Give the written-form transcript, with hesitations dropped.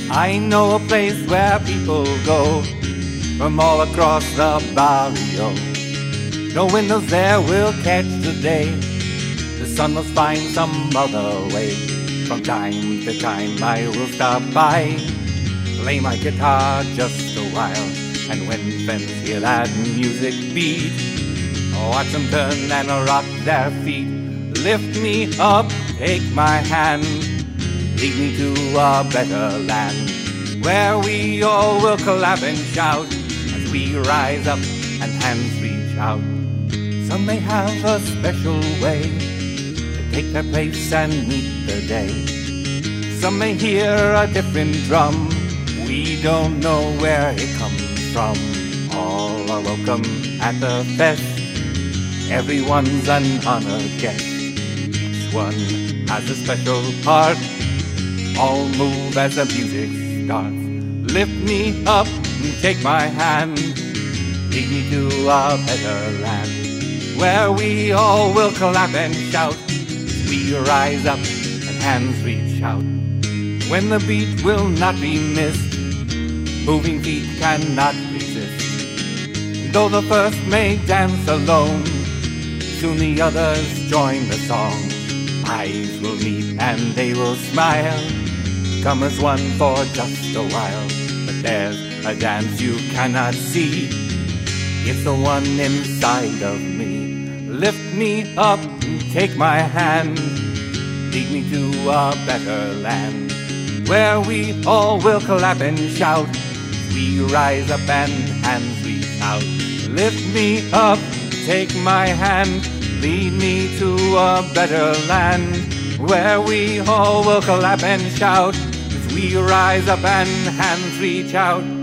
I know a place where people go from all across the barrio. No windows there will catch the day. The sun must find some other way. From time to time I will stop by, play my guitar just a while, and when friends hear that music beat, watch them turn and rock their feet. Lift me up, take my hand, lead me to a better land, where we all will collab and shout as we rise up and hands reach out. Some may have a special way to take their place and meet the day. Some may hear a different drum, we don't know where it comes from. All are welcome at the fest, everyone's an honored guest. Each one has a special part, all move as the music starts. Lift me up and take my hand, lead me to a better land, where we all will clap and shout as we rise up and hands reach out. When the beat will not be missed, moving feet cannot resist. Though the first may dance alone, soon the others join the song. Eyes will meet and they will smile, come as one for just a while. But there's a dance you cannot see, it's the one inside of me. Lift me up and take my hand, lead me to a better land, where we all will clap and shout, we rise up and hands reach out. Lift me up, take my hand, lead me to a better land, where we all will clap and shout as we rise up and hands reach out.